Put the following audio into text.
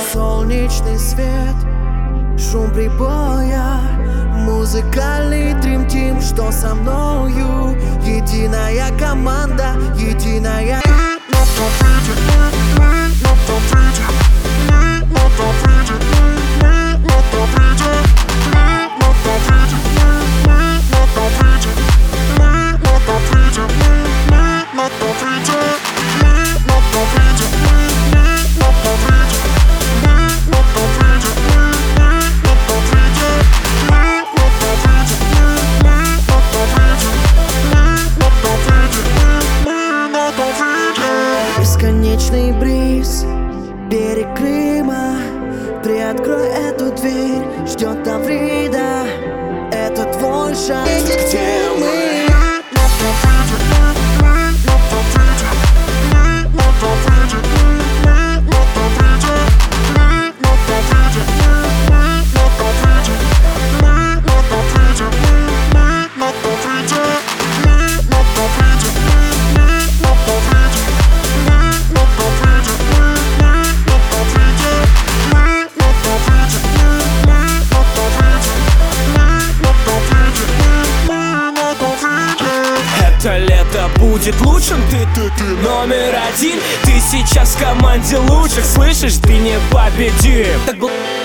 солнечный свет, шум прибоя, музыкальный Dream Team, что со мною. Единая команда, единая. Бесконечный бриз, берег Крыма. Приоткрой эту дверь, ждет Таврида. Это твой шанс, где мы? Это лето будет лучшим, ты номер один. Ты сейчас в команде лучших, слышишь, ты непобедим.